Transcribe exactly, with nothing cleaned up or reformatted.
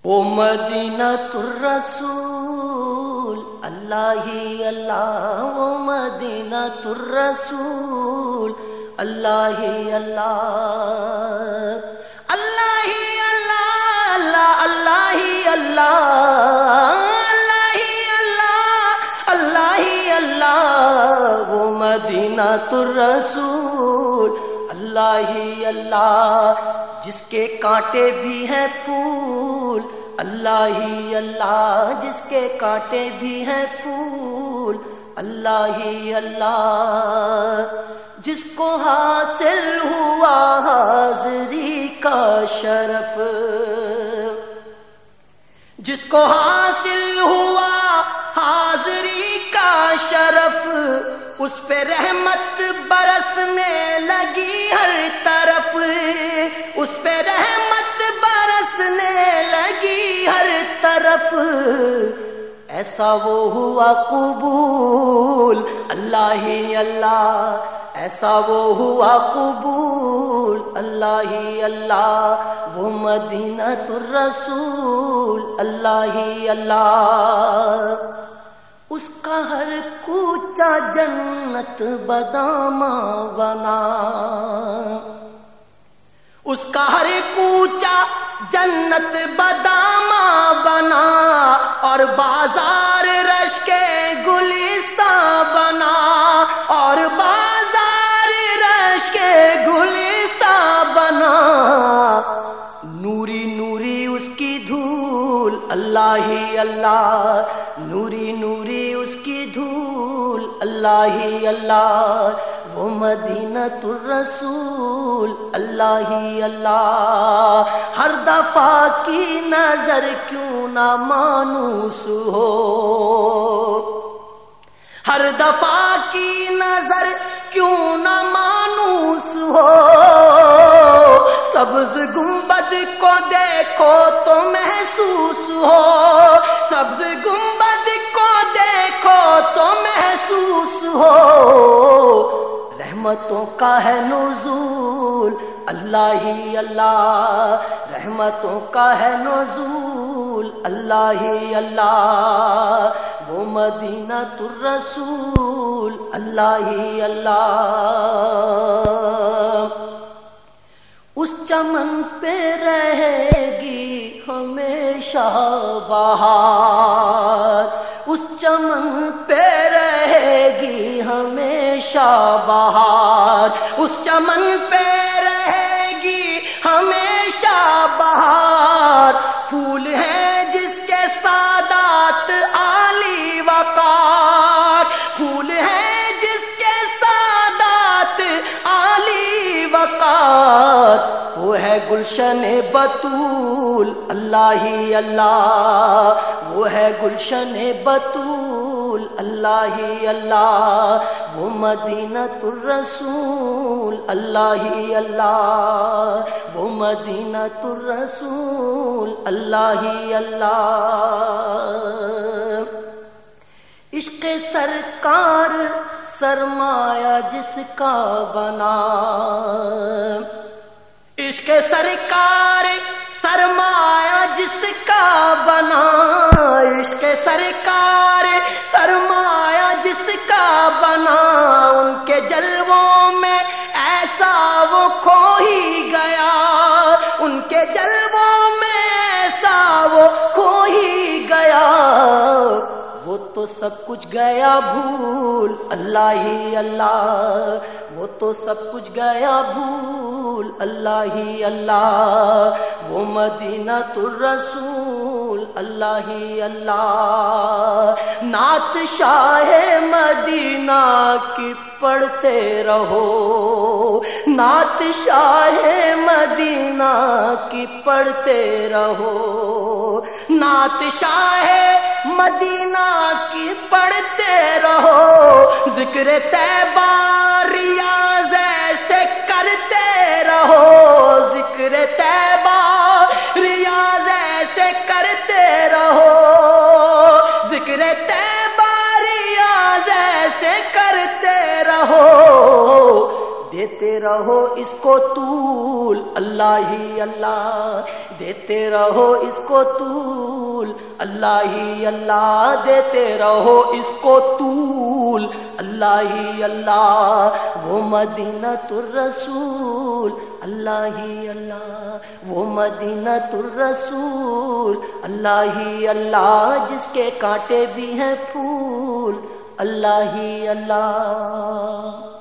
او مدینۃ الرسول اللہ ہی اللہ، او مدینۃ الرسول اللہ ہی اللہ، اللہ ہی اللہ، اللہ اللہ ہی اللہ، اللہ ہی اللہ، اللہ ہی اللہ، وہ مدینۃ الرسول اللہ ہی اللہ، جس کے کانٹے بھی ہیں پھول اللہ ہی اللہ، جس کے کانٹے بھی ہیں پھول اللہ ہی اللہ، جس کو حاصل ہوا حاضری کا شرف، جس کو حاصل ہوا حاضری کا شرف، اس پہ رحمت برسنے لگی ہر طرف، اس پہ رحمت برسنے لگی ہر طرف، ایسا وہ ہوا قبول اللہ ہی اللہ، ایسا وہ ہوا قبول اللہ ہی اللہ، وہ مدینۃ الرسول اللہ ہی اللہ، اس کا ہر کوچہ جنت بدامہ بنا، اس کا ہر کوچہ جنت بدامہ بنا، اور بازار رش کے گلستان بنا، اور بازار رش کے گلستان بنا، نوری نوری اس کی دھول اللہ ہی اللہ، نوری نوری اس کی دھول اللہ ہی اللہ، وہ مدینۃ الرسول اللہ ہی اللہ، ہر دفعہ کی نظر کیوں نہ مانوس ہو، ہر دفعہ کی نظر کیوں نہ مانوس ہو، سبز گنبد کو دیکھو تو محسوس ہو، سبز گنبد کو دیکھو تو محسوس ہو، رحمتوں کا ہے نزول اللہ ہی اللہ، رحمتوں کا ہے نزول اللہ ہی اللہ، وہ مدینۃ الرسول اللہ ہی اللہ، اس چمن پہ رہے گی ہمیشہ بہار، اس چمن پہ رہے گی ہمیشہ بہار، اس چمن پہ رہے گی ہمیشہ بہار، پھول ہیں جس کے سادات عالی وقار، پھول ہیں جس کے سادات عالی وقار، وہ ہے گلشن بطول اللہ ہی اللہ، وہ ہے گلشن بطول اللہ ہی اللہ، وہ مدینۃ الرسول اللہ ہی اللہ، وہ مدینۃ الرسول اللہ ہی اللہ، عشق سرکار سرمایہ جس کا بنا، عشق سرکار سرمایہ جس کا بنا، عشق سرکار سرمایہ جس کا بنا، ان کے جلووں میں ایسا وہ کھو ہی گیا، ان کے جلووں میں ایسا وہ کھو ہی گیا، وہ تو سب کچھ گیا بھول اللہ ہی اللہ، وہ تو سب کچھ گیا بھول اللہ ہی اللہ، وہ مدینۃ الرسول اللہ ہی اللہ، نعت شاہ مدینہ کی پڑھتے رہو، نعت شاہ مدینہ کی پڑھتے رہو، نعت شاہ مدینہ کی پڑھتے رہو، ذکر طیبہ ریاض ایسے کرتے رہو، ذکر طیبہ ریاض ایسے کرتے رہو، ذکر طیبہ ریاض ایسے کرتے رہو، دیتے رہو اس کو طول اللہ ہی اللہ، دیتے رہو اس کو طول اللہ ہی اللہ، دیتے رہو اس کو طول اللہ ہی اللہ، وہ مدینۃ الرسول اللہ ہی اللہ، وہ مدینۃ الرسول اللہ ہی اللہ، جس کے کانٹے بھی ہیں پھول اللہ ہی اللہ۔